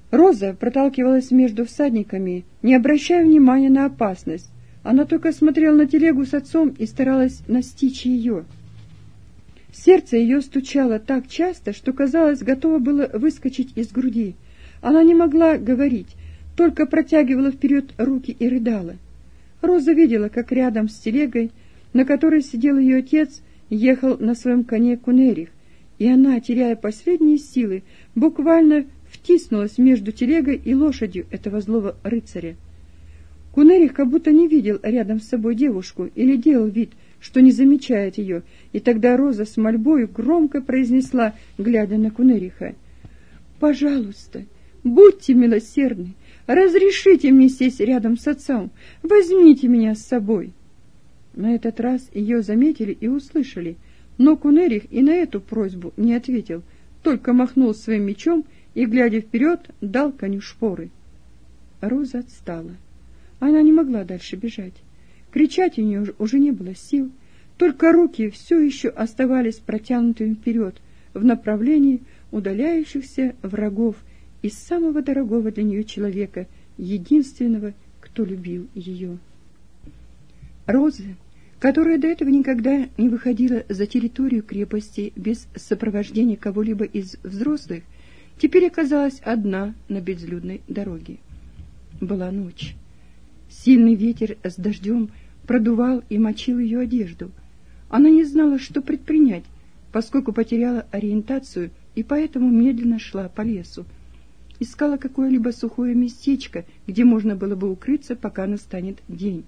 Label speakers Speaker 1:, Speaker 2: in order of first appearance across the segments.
Speaker 1: Роза проталкивалась между всадниками, не обращая внимания на опасность. Она только смотрела на телегу с отцом и старалась настичь ее. Сердце ее стучало так часто, что, казалось, готово было выскочить из груди. Она не могла говорить, только протягивала вперед руки и рыдала. Роза видела, как рядом с телегой, на которой сидел ее отец, ехал на своем коне Кунерих, и она, теряя последние силы, буквально втиснулась между телегой и лошадью этого злого рыцаря. Кунерих как будто не видел рядом с собой девушку или делал вид, что не замечает ее, и тогда Роза с мольбою громко произнесла, глядя на Кунериха: «Пожалуйста, будьте милосердны, разрешите мне сесть рядом с отцом, возьмите меня с собой». На этот раз ее заметили и услышали, но Кунерих и на эту просьбу не ответил, только махнул своим мечом и, глядя вперед, дал коню шпоры. Роза отстала. Она не могла дальше бежать. Кричать у нее уже не было сил, только руки все еще оставались протянутыми вперед в направлении удаляющихся врагов и самого дорогого для нее человека, единственного, кто любил ее. Роза, которая до этого никогда не выходила за территорию крепости без сопровождения кого-либо из взрослых, теперь оказалась одна на безлюдной дороге. Была ночь. Сильный ветер с дождем продувал и мочил ее одежду. Она не знала, что предпринять, поскольку потеряла ориентацию и поэтому медленно шла по лесу. Искала какое-либо сухое местечко, где можно было бы укрыться, пока настанет день.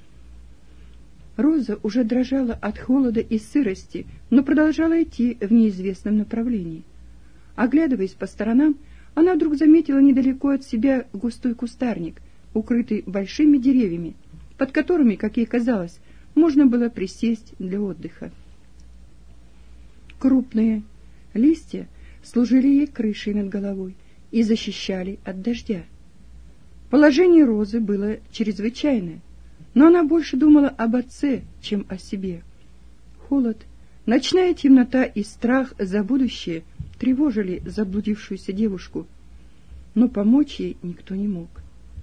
Speaker 1: Роза уже дрожала от холода и сырости, но продолжала идти в неизвестном направлении. Оглядываясь по сторонам, она вдруг заметила недалеко от себя густой кустарник, укрытый большими деревьями, под которыми, как ей казалось, можно было присесть для отдыха. Крупные листья служили ей крышей над головой и защищали от дождя. Положение Розы было чрезвычайное, но она больше думала об отце, чем о себе. Холод, ночная темнота и страх за будущее тревожили заблудившуюся девушку, но помочь ей никто не мог.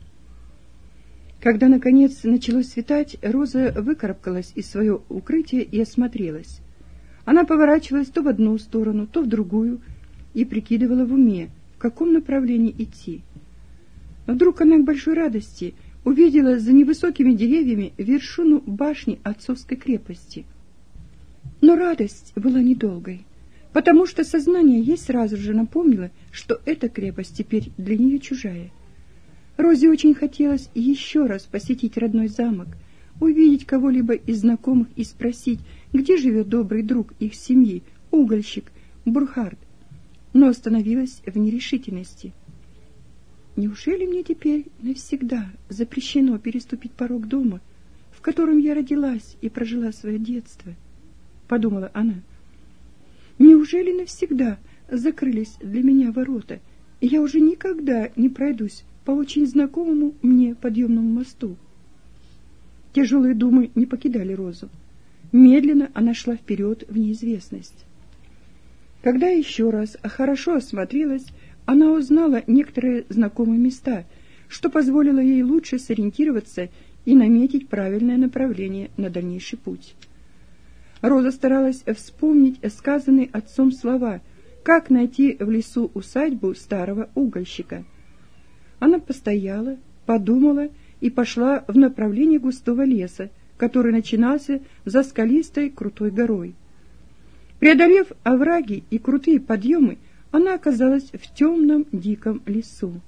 Speaker 1: Когда, наконец, начало светать, Роза выкарабкалась из своего укрытия и осмотрелась. Она поворачивалась то в одну сторону, то в другую и прикидывала в уме, в каком направлении идти. Вдруг она к большой радости увидела за невысокими деревьями вершину башни отцовской крепости. Но радость была недолгой, потому что сознание ей сразу же напомнило, что эта крепость теперь для нее чужая. Розе очень хотелось еще раз посетить родной замок, увидеть кого-либо из знакомых и спросить, где живет добрый друг их семьи, угольщик Бурхард, но остановилась в нерешительности. Неужели мне теперь навсегда запрещено переступить порог дома, в котором я родилась и прожила свое детство? Подумала она. Неужели навсегда закрылись для меня ворота, и я уже никогда не пройдусь по очень знакомому мне подъемному мосту? Тяжелые думы не покидали Розу. Медленно она шла вперед в неизвестность. Когда еще раз хорошо осмотрелась, она узнала некоторые знакомые места, что позволило ей лучше сориентироваться и наметить правильное направление на дальнейший путь. Роза старалась вспомнить сказанные отцом слова, как найти в лесу усадьбу старого угольщика. Она постояла, подумала и пошла в направлении густого леса, который начинался за скалистой крутой горой. Преодолев овраги и крутые подъемы, она оказалась в темном диком лесу.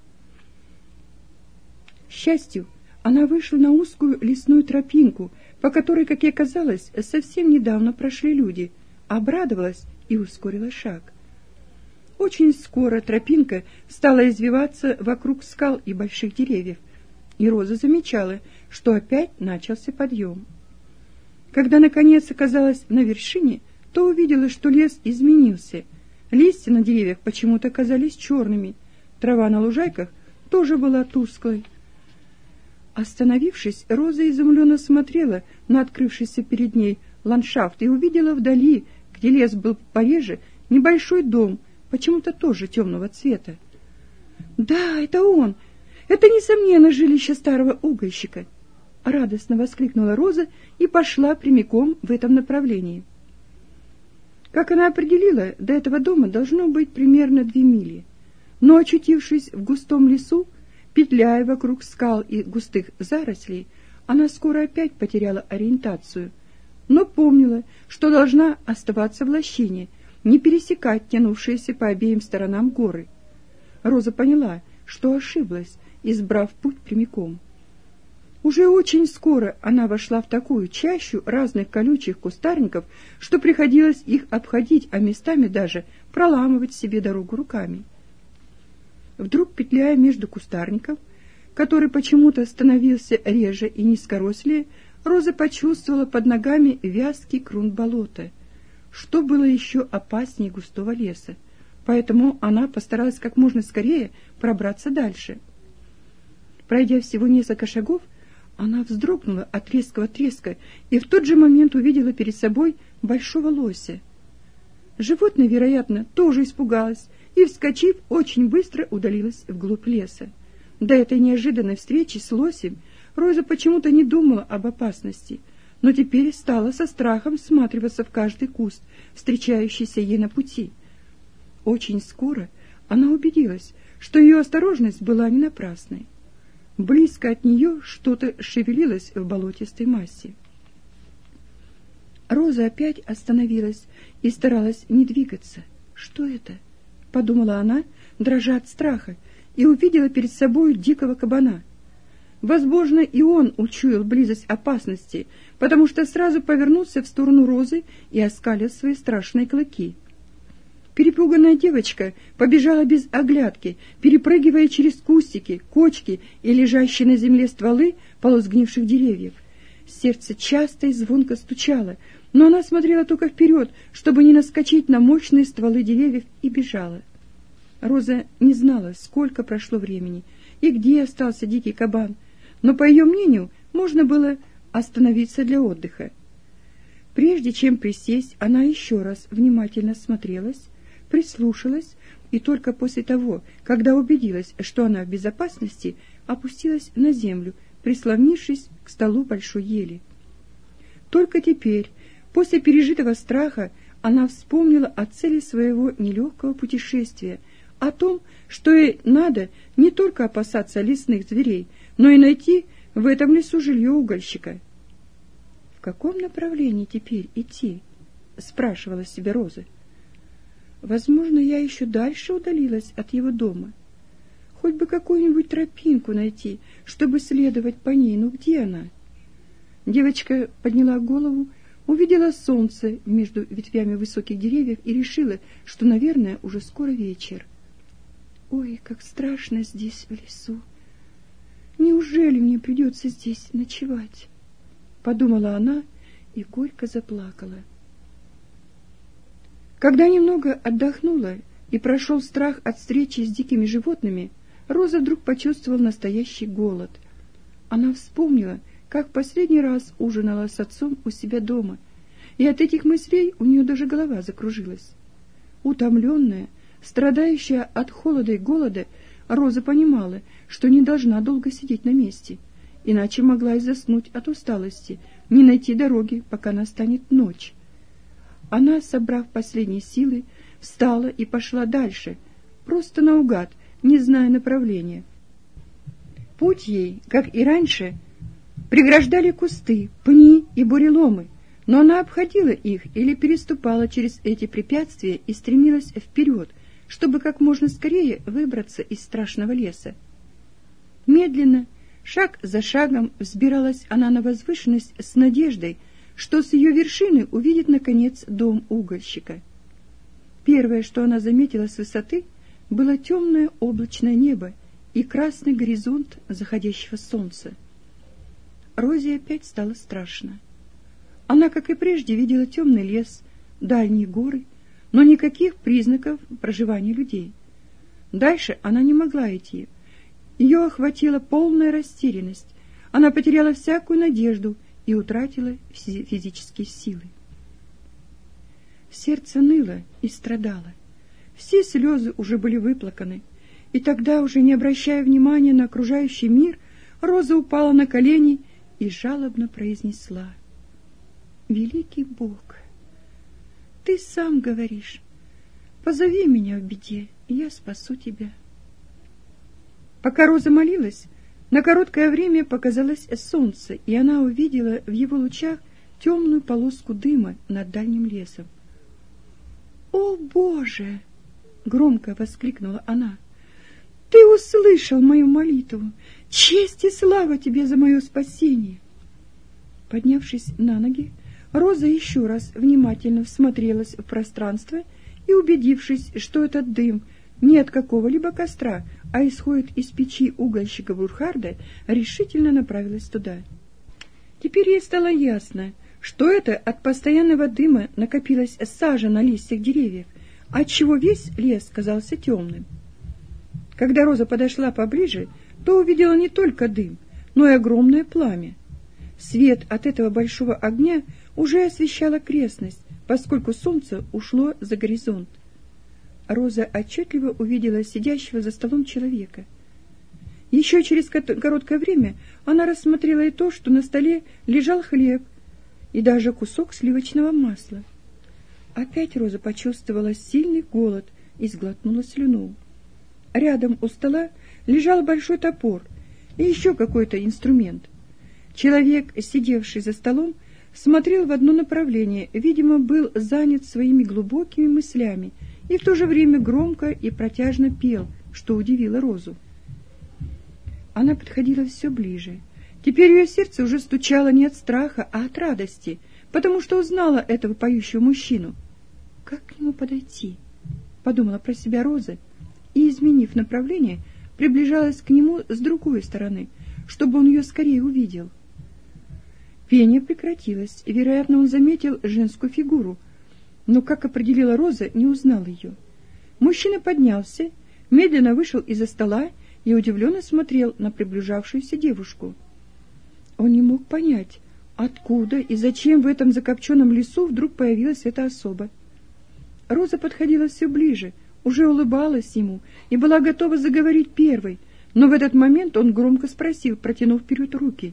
Speaker 1: К счастью, она вышла на узкую лесную тропинку, по которой, как ей казалось, совсем недавно прошли люди, обрадовалась и ускорила шаг. Очень скоро тропинка стала извиваться вокруг скал и больших деревьев, и Роза замечала, что опять начался подъем. Когда, наконец, оказалась на вершине, то увидела, что лес изменился. Листья на деревьях почему-то казались черными, трава на лужайках тоже была тусклой. Остановившись, Роза изумленно смотрела на открывшийся перед ней ландшафт и увидела вдали, где лес был пореже, небольшой дом, почему-то тоже темного цвета. «Да, это он! Это, несомненно, жилище старого угольщика!» Радостно воскликнула Роза и пошла прямиком в этом направлении. Как она определила, до этого дома должно быть примерно 2 мили. Но, очутившись в густом лесу, петляя вокруг скал и густых зарослей, она скоро опять потеряла ориентацию, но помнила, что должна оставаться в лощине, не пересекать тянувшиеся по обеим сторонам горы. Роза поняла, что ошиблась, избрав путь прямиком. Уже очень скоро она вошла в такую чащу разных колючих кустарников, что приходилось их обходить, а местами даже проламывать себе дорогу руками. Вдруг, петляя между кустарников, который почему-то становился реже и низкорослее, Роза почувствовала под ногами вязкий грунт болота, что было еще опаснее густого леса, поэтому она постаралась как можно скорее пробраться дальше. Пройдя всего несколько шагов, она вздрогнула от резкого треска и в тот же момент увидела перед собой большого лося. Животное, вероятно, тоже испугалось и, вскочив, очень быстро удалилось вглубь леса. До этой неожиданной встречи с лосем Роза почему-то не думала об опасности, но теперь стала со страхом всматриваться в каждый куст, встречающийся ей на пути. Очень скоро она убедилась, что ее осторожность была не напрасной. Близко от нее что-то шевелилось в болотистой массе. Роза опять остановилась и старалась не двигаться. «Что это?» — подумала она, дрожа от страха, и увидела перед собой дикого кабана. Возможно, и он учуял близость опасности, потому что сразу повернулся в сторону Розы и оскалил свои страшные клыки. Перепуганная девочка побежала без оглядки, перепрыгивая через кустики, кочки и лежащие на земле стволы полусгнивших деревьев. Сердце часто и звонко стучало, но она смотрела только вперед, чтобы не наскочить на мощные стволы деревьев, и бежала. Роза не знала, сколько прошло времени и где остался дикий кабан, но, по ее мнению, можно было остановиться для отдыха. Прежде чем присесть, она еще раз внимательно смотрелась, прислушалась и только после того, когда убедилась, что она в безопасности, опустилась на землю, прислонившись к стволу большой ели. Только теперь, после пережитого страха, она вспомнила о цели своего нелегкого путешествия, о том, что ей надо не только опасаться лесных зверей, но и найти в этом лесу жилье угольщика. «В каком направлении теперь идти?» — спрашивала себя Роза. «Возможно, я еще дальше удалилась от его дома. Хоть бы какую-нибудь тропинку найти, чтобы следовать по ней. Но где она?» Девочка подняла голову, увидела солнце между ветвями высоких деревьев и решила, что, наверное, уже скоро вечер. «Ой, как страшно здесь, в лесу! Неужели мне придется здесь ночевать?» — подумала она и горько заплакала. Когда немного отдохнула и прошел страх от встречи с дикими животными, Роза вдруг почувствовала настоящий голод. Она вспомнила, как в последний раз ужинала с отцом у себя дома, и от этих мыслей у нее даже голова закружилась. Утомленная, страдающая от холода и голода, Роза понимала, что не должна долго сидеть на месте, иначе могла и заснуть от усталости, не найти дороги, пока настанет ночь. Она, собрав последние силы, встала и пошла дальше, просто наугад, не зная направления. Путь ей, как и раньше, преграждали кусты, пни и буреломы, но она обходила их или переступала через эти препятствия и стремилась вперед, чтобы как можно скорее выбраться из страшного леса. Медленно, шаг за шагом, взбиралась она на возвышенность с надеждой, что с ее вершины увидит, наконец, дом угольщика. Первое, что она заметила с высоты, было темное облачное небо и красный горизонт заходящего солнца. Розе опять стало страшно. Она, как и прежде, видела темный лес, дальние горы, но никаких признаков проживания людей. Дальше она не могла идти. Ее охватила полная растерянность. Она потеряла всякую надежду и утратила физические силы. Сердце ныло и страдало. Все слезы уже были выплаканы, И тогда, уже не обращая внимания на окружающий мир, Роза упала на колени и жалобно произнесла: «Великий Бог, ты сам говоришь, позови меня в беде, и я спасу тебя». Пока Роза молилась, на короткое время показалось солнце, и она увидела в его лучах темную полоску дыма над дальним лесом. «О, Боже!» — громко воскликнула она. «Ты услышал мою молитву! Честь и слава тебе за мое спасение!» Поднявшись на ноги, Роза еще раз внимательно всмотрелась в пространство и, убедившись, что этот дым не от какого-либо костра, а исходит из печи угольщика Бурхарда, решительно направилась туда. Теперь ей стало ясно, что это от постоянного дыма накопилась сажа на листьях деревьев, отчего весь лес казался темным. Когда Роза подошла поближе, то увидела не только дым, но и огромное пламя. Свет от этого большого огня уже освещал окрестность, поскольку солнце ушло за горизонт. Роза отчетливо увидела сидящего за столом человека. Еще через короткое время она рассмотрела и то, что на столе лежал хлеб и даже кусок сливочного масла. Опять Роза почувствовала сильный голод и сглотнула слюну. Рядом у стола лежал большой топор и еще какой-то инструмент. Человек, сидевший за столом, смотрел в одно направление, видимо, был занят своими глубокими мыслями и в то же время громко и протяжно пел, что удивило Розу. Она подходила все ближе. Теперь ее сердце уже стучало не от страха, а от радости, потому что узнала этого поющего мужчину. «Как к нему подойти?» — подумала про себя Роза, и, изменив направление, приближалась к нему с другой стороны, чтобы он ее скорее увидел. Пение прекратилось, и, вероятно, он заметил женскую фигуру, но, как определила Роза, не узнал ее. Мужчина поднялся, медленно вышел из-за стола и удивленно смотрел на приближавшуюся девушку. Он не мог понять, откуда и зачем в этом закопченном лесу вдруг появилась эта особа. Роза подходила все ближе, уже улыбалась ему и была готова заговорить первой, но в этот момент он громко спросил, протянув вперед руки: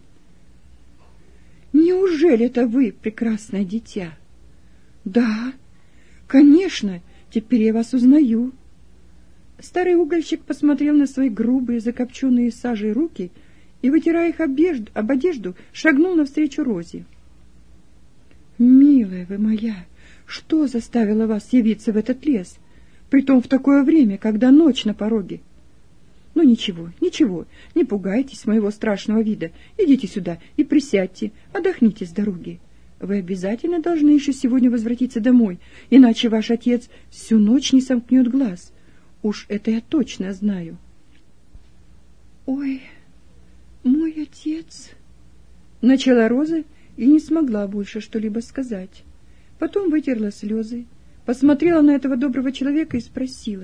Speaker 1: «Неужели это вы, прекрасное дитя?» «Да, конечно, теперь я вас узнаю». Старый угольщик посмотрел на свои грубые, закопченные сажей руки и, вытирая их об одежду, шагнул навстречу Розе. «Милая вы моя, что заставило вас явиться в этот лес, притом в такое время, когда ночь на пороге? Ну ничего, ничего, не пугайтесь моего страшного вида, идите сюда и присядьте, отдохните с дороги. Вы обязательно должны еще сегодня возвратиться домой, иначе ваш отец всю ночь не сомкнет глаз. Уж это я точно знаю». «Ой, мой отец...» — начала Роза и не смогла больше что-либо сказать. Потом вытерла слезы, посмотрела на этого доброго человека и спросила: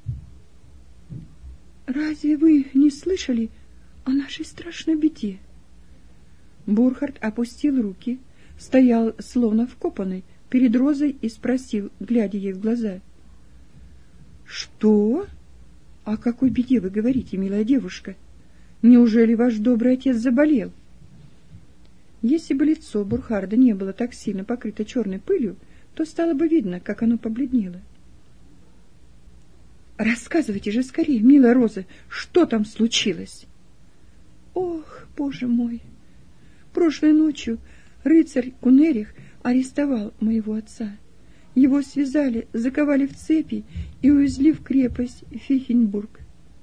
Speaker 1: «Разве вы не слышали о нашей страшной беде?» Бурхард опустил руки, стоял словно вкопанный перед Розой и спросил, глядя ей в глаза: «Что? О какой беде вы говорите, милая девушка? Неужели ваш добрый отец заболел?» Если бы лицо Бурхарда не было так сильно покрыто черной пылью, то стало бы видно, как оно побледнело. «Рассказывайте же скорее, милая Роза, что там случилось?» «Ох, Боже мой! Прошлой ночью рыцарь Кунерих арестовал моего отца. Его связали, заковали в цепи и увезли в крепость Фихенбург».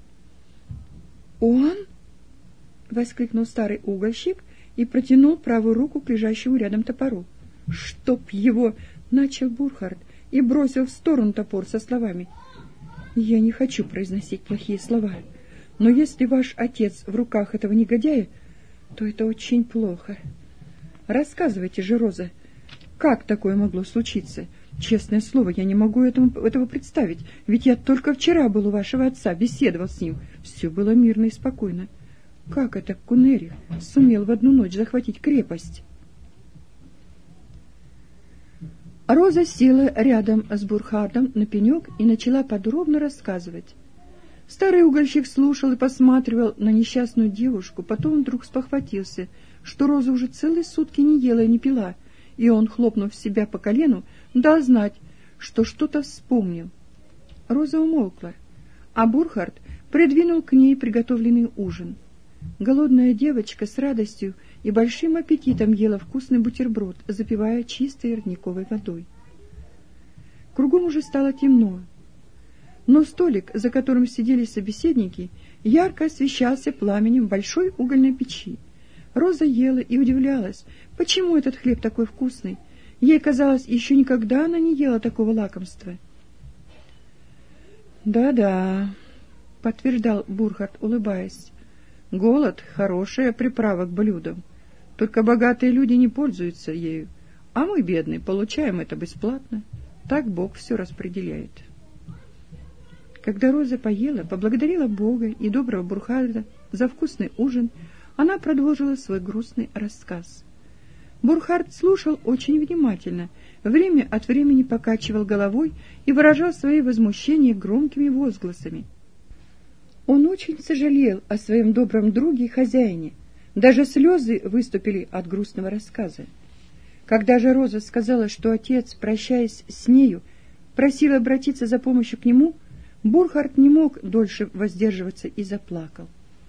Speaker 1: «Он?» — воскликнул старый угольщик и протянул правую руку к лежащему рядом топору. «Чтоб его!» — начал Бурхард и бросил в сторону топор со словами: «Я не хочу произносить плохие слова, но если ваш отец в руках этого негодяя, то это очень плохо. Рассказывайте же, Роза, как такое могло случиться? Честное слово, я не могу этого представить, ведь я только вчера был у вашего отца, беседовал с ним, все было мирно и спокойно. Как это Кунерих сумел в одну ночь захватить крепость?» Роза села рядом с Бурхардом на пенек и начала подробно рассказывать. Старый угольщик слушал и посматривал на несчастную девушку, потом вдруг спохватился, что Роза уже целые сутки не ела и не пила, и он, хлопнув себя по колену, дал знать, что что-то вспомнил. Роза умолкла, а Бурхард придвинул к ней приготовленный ужин. Голодная девочка с радостью и большим аппетитом ела вкусный бутерброд, запивая чистой родниковой водой. Кругом уже стало темно, но столик, за которым сидели собеседники, ярко освещался пламенем большой угольной печи. Роза ела и удивлялась, почему этот хлеб такой вкусный. Ей казалось, еще никогда она не ела такого лакомства. «Да-да», — подтверждал Бурхард, улыбаясь, — «голод — хорошая приправа к блюдам. Только богатые люди не пользуются ею, а мы, бедные, получаем это бесплатно. Так Бог все распределяет». Когда Роза поела, поблагодарила Бога и доброго Бурхарда за вкусный ужин, она продолжила свой грустный рассказ. Бурхард слушал очень внимательно, время от времени покачивал головой и выражал свои возмущения громкими возгласами. Он очень сожалел о своем добром друге и хозяине, даже слезы выступили от грустного рассказа. Когда же Роза сказала, что отец, прощаясь с нею, просил обратиться за помощью к нему, Бурхард не мог дольше воздерживаться и заплакал.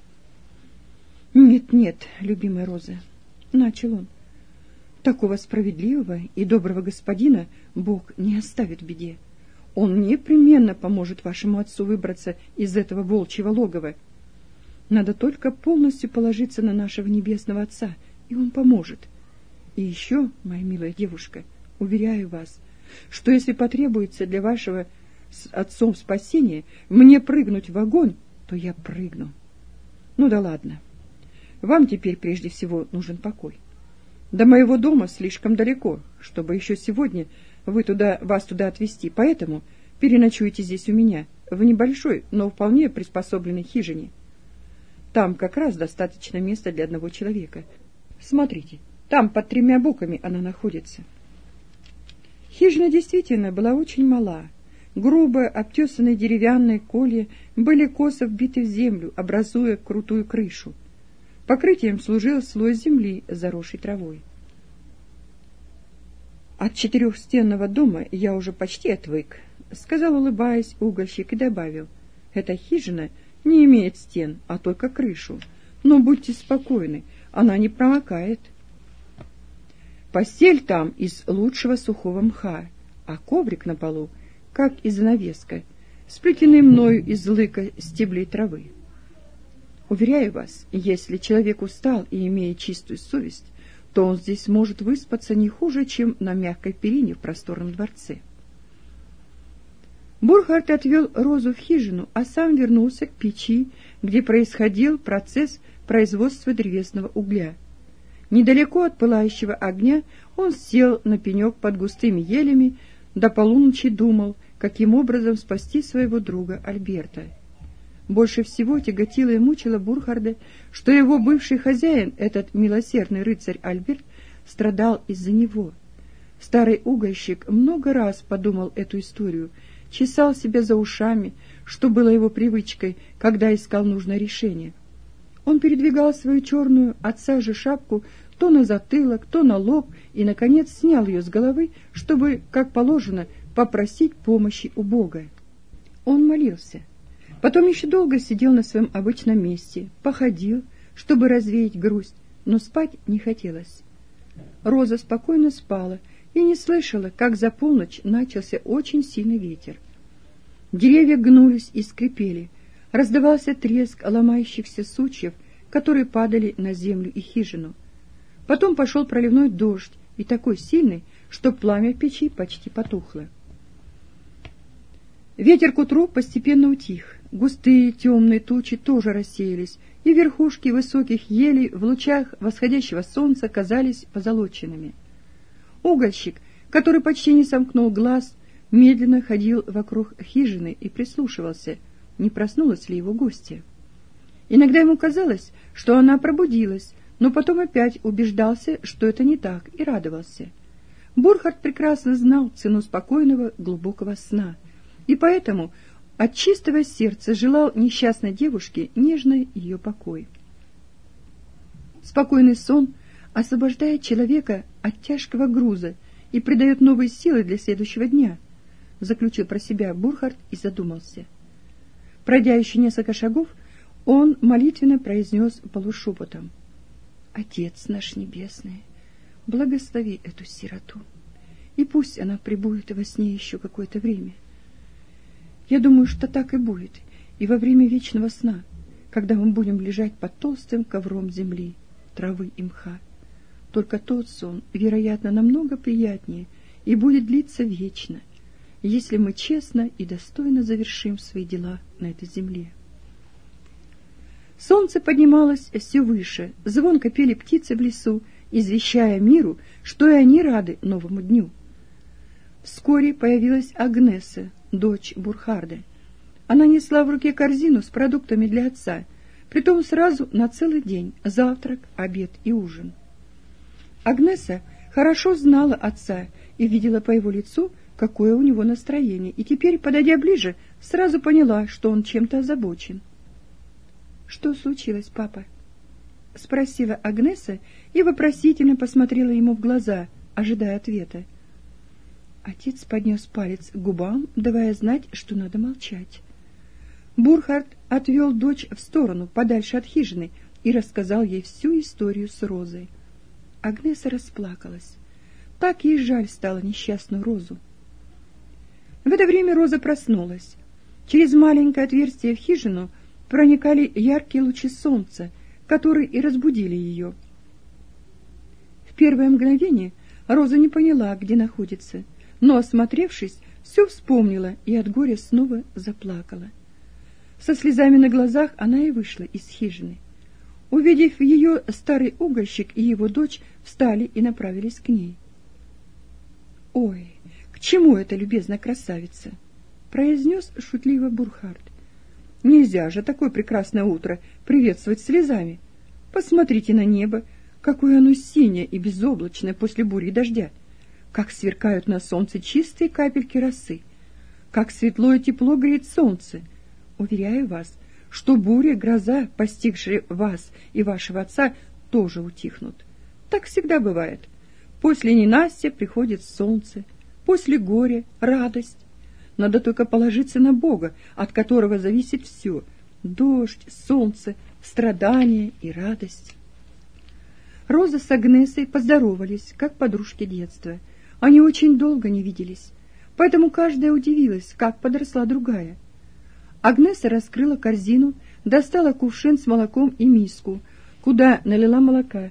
Speaker 1: «Нет, нет, любимая Роза», — начал он, — «такого справедливого и доброго господина Бог не оставит в беде. Он непременно поможет вашему отцу выбраться из этого волчьего логова. Надо только полностью положиться на нашего небесного Отца, и он поможет. И еще, моя милая девушка, уверяю вас, что если потребуется для вашего с отцом спасения мне прыгнуть в огонь, то я прыгну. Ну да ладно. Вам теперь прежде всего нужен покой. До моего дома слишком далеко, чтобы еще сегодня вас туда отвезти, поэтому переночуйте здесь у меня, в небольшой, но вполне приспособленной хижине. Там как раз достаточно места для одного человека. Смотрите, там под 3 буками она находится». Хижина действительно была очень мала. Грубо обтесанные деревянные колья были косо вбиты в землю, образуя крутую крышу. Покрытием служил слой земли, заросший травой. «От 4-стенного дома я уже почти отвык», — сказал, улыбаясь, угольщик и добавил. «Эта хижина не имеет стен, а только крышу. Но будьте спокойны, она не промокает. Постель там из лучшего сухого мха, а коврик на полу, как и занавеска, сплетенный мною из лыка стеблей травы. Уверяю вас, если человек устал и имеет чистую совесть, то он здесь может выспаться не хуже, чем на мягкой перине в просторном дворце». Бурхард отвел Розу в хижину, а сам вернулся к печи, где происходил процесс производства древесного угля. Недалеко от пылающего огня он сел на пенек под густыми елями, до полуночи думал, каким образом спасти своего друга Альберта. Больше всего тяготило и мучило Бурхарда, что его бывший хозяин, этот милосердный рыцарь Альберт, страдал из-за него. Старый угольщик много раз подумал эту историю, чесал себя за ушами, что было его привычкой, когда искал нужное решение. Он передвигал свою черную от сажи шапку то на затылок, то на лоб и, наконец, снял ее с головы, чтобы, как положено, попросить помощи у Бога. Он молился. Потом еще долго сидел на своем обычном месте, походил, чтобы развеять грусть, но спать не хотелось. Роза спокойно спала и не слышала, как за полночь начался очень сильный ветер. Деревья гнулись и скрипели, раздавался треск ломающихся сучьев, которые падали на землю и хижину. Потом пошел проливной дождь, и такой сильный, что пламя печи почти потухло. Ветер к утру постепенно утих, густые темные тучи тоже рассеялись, и верхушки высоких елей в лучах восходящего солнца казались позолоченными. Угольщик, который почти не сомкнул глаз, медленно ходил вокруг хижины и прислушивался, не проснулась ли его гостья. Иногда ему казалось, что она пробудилась, но потом опять убеждался, что это не так, и радовался. Бурхард прекрасно знал цену спокойного, глубокого сна, и поэтому от чистого сердца желал несчастной девушке нежный ее покой. Спокойный сон освобождает человека от тяжкого груза и придает новые силы для следующего дня, заключил про себя Бурхард и задумался. Пройдя еще несколько шагов, он молитвенно произнес полушепотом: «Отец наш небесный, благослови эту сироту, и пусть она пребудет во сне еще какое-то время. Я думаю, что так и будет, и во время вечного сна, когда мы будем лежать под толстым ковром земли, травы и мха. Только тот сон, вероятно, намного приятнее и будет длиться вечно, если мы честно и достойно завершим свои дела на этой земле». Солнце поднималось все выше, звонко пели птицы в лесу, извещая миру, что и они рады новому дню. Вскоре появилась Агнеса, дочь Бурхарда. Она несла в руке корзину с продуктами для отца, притом сразу на целый день: завтрак, обед и ужин. Агнеса хорошо знала отца и видела по его лицу, какое у него настроение, и теперь, подойдя ближе, сразу поняла, что он чем-то озабочен. «Что случилось, папа?» — спросила Агнеса и вопросительно посмотрела ему в глаза, ожидая ответа. Отец поднес палец к губам, давая знать, что надо молчать. Бурхард отвел дочь в сторону, подальше от хижины, и рассказал ей всю историю с Розой. Агнеса расплакалась. Так ей жаль стало несчастную Розу. В это время Роза проснулась. Через маленькое отверстие в хижину проникали яркие лучи солнца, которые и разбудили ее. В первое мгновение Роза не поняла, где находится, но, осмотревшись, все вспомнила и от горя снова заплакала. Со слезами на глазах она и вышла из хижины. Увидев ее, старый угольщик и его дочь встали и направились к ней. «Ой, к чему эта любезная красавица?» — произнес шутливо Бурхард. «Нельзя же такое прекрасное утро приветствовать слезами. Посмотрите на небо, какое оно синее и безоблачное после бури и дождя, как сверкают на солнце чистые капельки росы, как светло и тепло греет солнце. Уверяю вас, что буря, гроза, постигшие вас и вашего отца, тоже утихнут. Так всегда бывает. После ненастья приходит солнце, после горя — радость. Надо только положиться на Бога, от которого зависит все — дождь, солнце, страдания и радость». Роза с Агнесой поздоровались, как подружки детства. Они очень долго не виделись, поэтому каждая удивилась, как подросла другая. Агнеса раскрыла корзину, достала кувшин с молоком и миску, куда налила молока,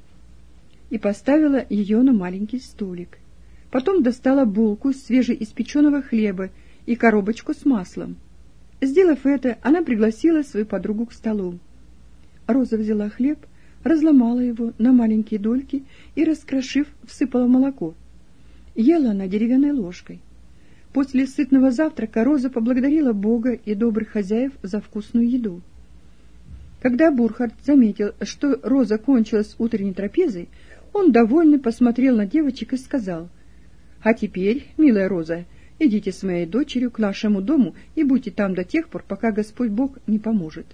Speaker 1: и поставила ее на маленький столик. Потом достала булку свежеиспеченного хлеба и коробочку с маслом. Сделав это, она пригласила свою подругу к столу. Роза взяла хлеб, разломала его на маленькие дольки и, раскрошив, всыпала в молоко. Ела она деревянной ложкой. После сытного завтрака Роза поблагодарила Бога и добрых хозяев за вкусную еду. Когда Бурхард заметил, что Роза кончила с утренней трапезой, он, довольный, посмотрел на девочек и сказал: «А теперь, милая Роза, идите с моей дочерью к нашему дому и будьте там до тех пор, пока Господь Бог не поможет.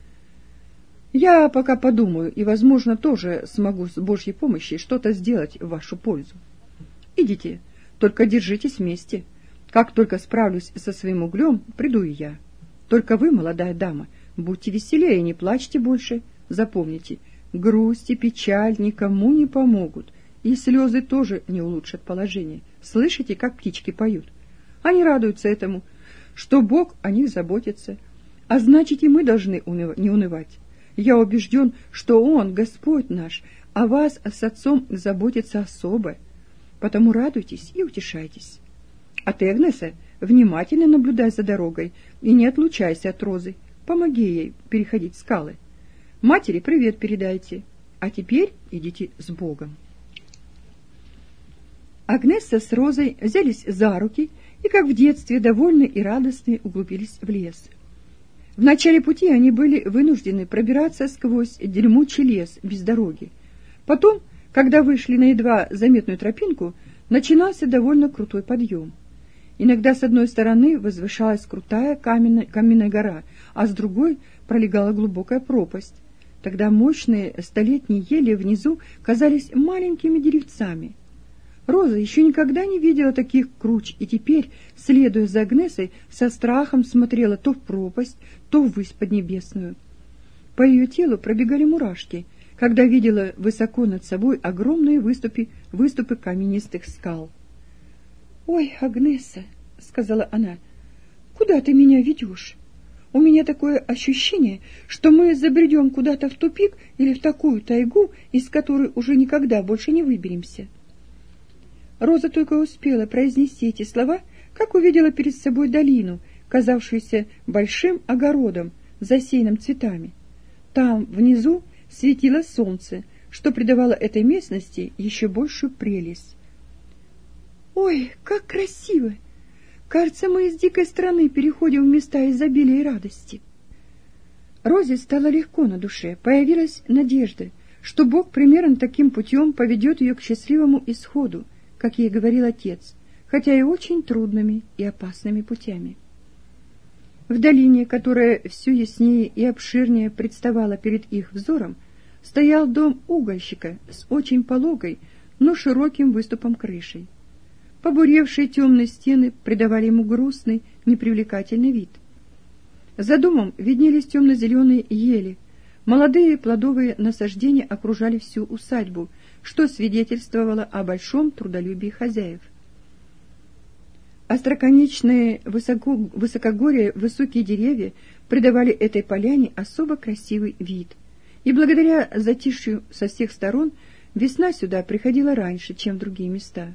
Speaker 1: Я пока подумаю и, возможно, тоже смогу с Божьей помощью что-то сделать в вашу пользу. Идите, только держитесь вместе. Как только справлюсь со своим углем, приду и я. Только вы, молодая дама, будьте веселее и не плачьте больше. Запомните, грусть и печаль никому не помогут, и слезы тоже не улучшат положение. Слышите, как птички поют? Они радуются этому, что Бог о них заботится, а значит, и мы должны не унывать. Я убежден, что Он, Господь наш, о вас с отцом заботится особо, потому радуйтесь и утешайтесь. А ты, Агнеса, внимательно наблюдай за дорогой и не отлучайся от Розы, помоги ей переходить скалы. Матери привет передайте, а теперь идите с Богом». Агнеса с Розой взялись за руки и, как в детстве, довольны и радостны, углубились в лес. В начале пути они были вынуждены пробираться сквозь дремучий лес без дороги. Потом, когда вышли на едва заметную тропинку, начинался довольно крутой подъем. Иногда с одной стороны возвышалась крутая каменная гора, а с другой пролегала глубокая пропасть. Тогда мощные столетние ели внизу казались маленькими деревцами. Роза еще никогда не видела таких круч, и теперь, следуя за Агнесой, со страхом смотрела то в пропасть, то ввысь поднебесную. По ее телу пробегали мурашки, когда видела высоко над собой огромные выступы каменистых скал. «Ой, Агнеса», — сказала она, — «куда ты меня ведешь? У меня такое ощущение, что мы забредем куда-то в тупик или в такую тайгу, из которой уже никогда больше не выберемся». Роза только успела произнести эти слова, как увидела перед собой долину, казавшуюся большим огородом, засеянным цветами. Там, внизу, светило солнце, что придавало этой местности еще большую прелесть. «Ой, как красиво! Кажется, мы из дикой страны переходим в места изобилия и радости». Розе стало легко на душе, появилась надежда, что Бог примерно таким путем поведет ее к счастливому исходу, как ей говорил отец, хотя и очень трудными и опасными путями. В долине, которая все яснее и обширнее представала перед их взором, стоял дом угольщика с очень пологой, но широким выступом крышей. Побуревшие темные стены придавали ему грустный, непривлекательный вид. За домом виднелись темно-зеленые ели, молодые плодовые насаждения окружали всю усадьбу, что свидетельствовало о большом трудолюбии хозяев. Остроконечные высокогорья высокие деревья придавали этой поляне особо красивый вид, и благодаря затишью со всех сторон весна сюда приходила раньше, чем в другие места.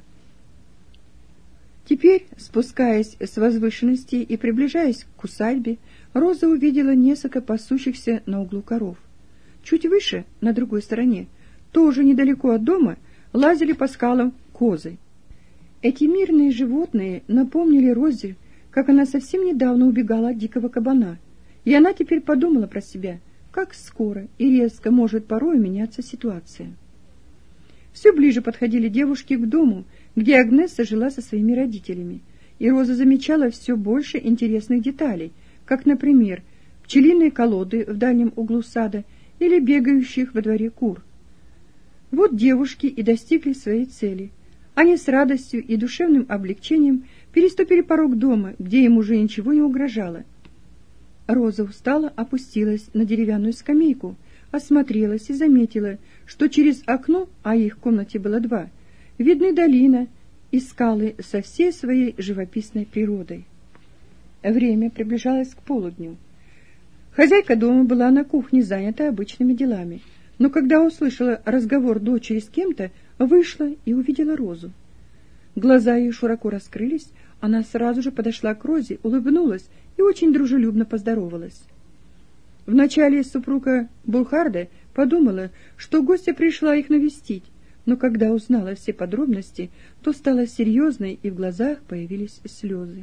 Speaker 1: Теперь, спускаясь с возвышенности и приближаясь к усадьбе, Роза увидела несколько пасущихся на углу коров. Чуть выше, на другой стороне, тоже недалеко от дома, лазили по скалам козы. Эти мирные животные напомнили Розе, как она совсем недавно убегала от дикого кабана, и она теперь подумала про себя, как скоро и резко может порой меняться ситуация. Все ближе подходили девушки к дому, где Агнеса жила со своими родителями, и Роза замечала все больше интересных деталей, как, например, пчелиные колоды в дальнем углу сада или бегающих во дворе кур. Вот девушки и достигли своей цели. Они с радостью и душевным облегчением переступили порог дома, где им уже ничего не угрожало. Роза устало опустилась на деревянную скамейку, осмотрелась и заметила, что через окно, а их в комнате было два, видны долина и скалы со всей своей живописной природой. Время приближалось к полудню. Хозяйка дома была на кухне, занята обычными делами, но когда услышала разговор дочери с кем-то, вышла и увидела Розу. Глаза ее широко раскрылись, она сразу же подошла к Розе, улыбнулась и очень дружелюбно поздоровалась. Вначале супруга Бурхарда подумала, что гостья пришла их навестить, но когда узнала все подробности, то стала серьезной, и в глазах появились слезы.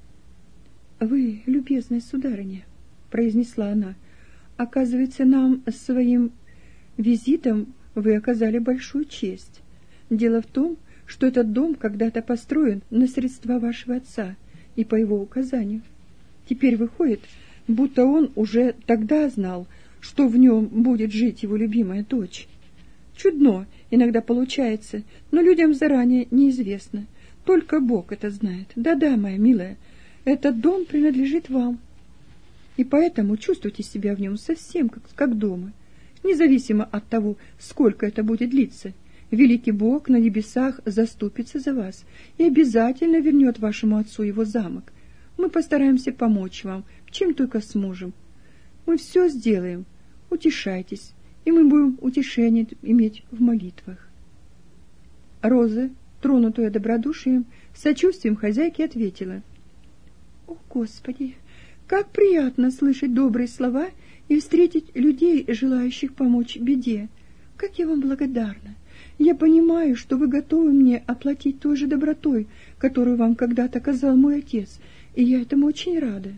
Speaker 1: «Вы, любезная сударыня», — произнесла она, — «оказывается, нам своим визитом вы оказали большую честь. Дело в том, что этот дом когда-то построен на средства вашего отца и по его указанию. Теперь выходит, будто он уже тогда знал, что в нем будет жить его любимая дочь. Чудно иногда получается, но людям заранее неизвестно. Только Бог это знает. Да-да, моя милая, этот дом принадлежит вам. И поэтому чувствуйте себя в нем совсем как дома, независимо от того, сколько это будет длиться. Великий Бог на небесах заступится за вас и обязательно вернет вашему отцу его замок. Мы постараемся помочь вам, чем только сможем. Мы все сделаем. Утешайтесь, и мы будем утешение иметь в молитвах». Роза, тронутая добродушием, сочувствием хозяйки, ответила: «О, Господи, как приятно слышать добрые слова и встретить людей, желающих помочь в беде. Как я вам благодарна! Я понимаю, что вы готовы мне оплатить той же добротой, которую вам когда-то оказал мой отец, и я этому очень рада».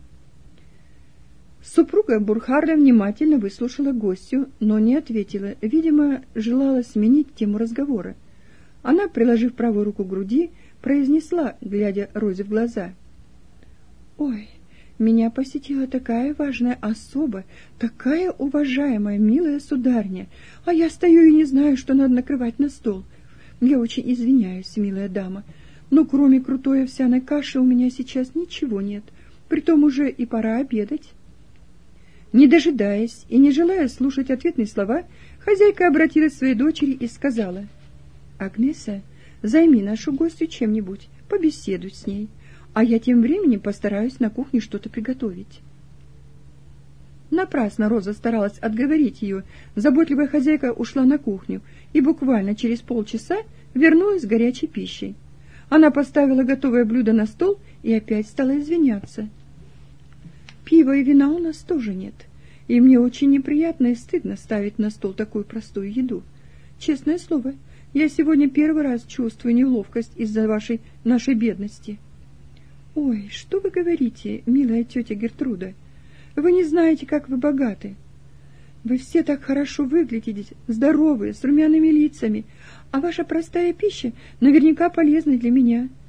Speaker 1: Супруга Бурхарда внимательно выслушала гостью, но не ответила, видимо, желала сменить тему разговора. Она, приложив правую руку к груди, произнесла, глядя Розе в глаза. «Ой, меня посетила такая важная особа, такая уважаемая, милая сударыня, а я стою и не знаю, что надо накрывать на стол. Я очень извиняюсь, милая дама, но кроме крутой овсяной каши у меня сейчас ничего нет, притом уже и пора обедать». Не дожидаясь и не желая слушать ответные слова, хозяйка обратилась к своей дочери и сказала: «Агнеса, займи нашу гостью чем-нибудь, побеседуй с ней, а я тем временем постараюсь на кухне что-то приготовить». Напрасно Роза старалась отговорить ее. Заботливая хозяйка ушла на кухню и буквально через полчаса вернулась с горячей пищей. Она поставила готовое блюдо на стол и опять стала извиняться. «Пива и вина у нас тоже нет, и мне очень неприятно и стыдно ставить на стол такую простую еду. Честное слово, я сегодня первый раз чувствую неловкость из-за нашей бедности». «Ой, что вы говорите, милая тетя Гертруда? Вы не знаете, как вы богаты. Вы все так хорошо выглядите, здоровые, с румяными лицами, а ваша простая пища наверняка полезна для меня.